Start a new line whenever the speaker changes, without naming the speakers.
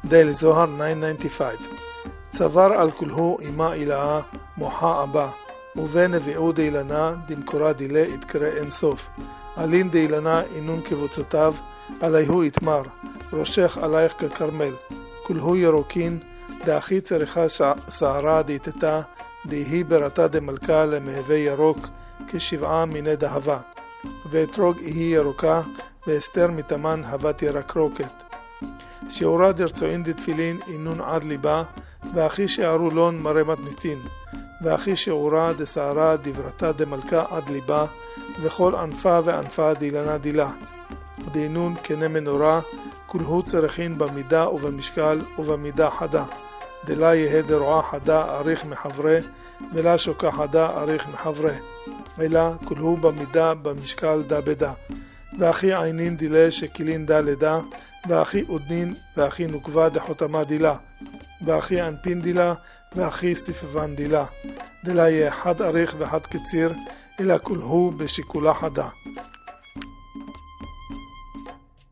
דייל זוהר 995. צבר על כולהו אימה אילאה מוחה אבא, ובן נביאו דילנה דמקורה דילה יתקרא אין סוף. עלין דילנה אינון כבוצותיו, עליהו יתמר, ראשך עלייך כקרמל. כולהו ירוקין, דאחי צריכה שערה דהיתתה, דהי ברתה דמלכה למהווה ירוק, כשבעה מיני דהבה. ואתרוג היא ירוקה, ואסתר מתאמן הבת ירקרוקת. שיעורה דרצוין דתפילין אינון עד ליבה, ואחי שערו לון מראה מתניתין. ואחי שיעורה דסערה דברתה דמלכה עד ליבה, וכל ענפה וענפה דילנה דילה. דהינון כנה מנורה, כולהו צריכין במידה ובמשקל ובמידה חדה. דלה יהא דרועה חדה אריך מחברה, ולה שוקה חדה אריך מחברה. אלא כולהו במידה במשקל דה בדה. ואחי עינין דילה שקילין דה לדה, ואחי עודנין ואחי נוקבה דחותמה דילה. ואחי אנפין דילה ואחי ספבן דילה. דלה יהיה חד אריך וחד קציר, אלא כולהו בשיקולה חדה.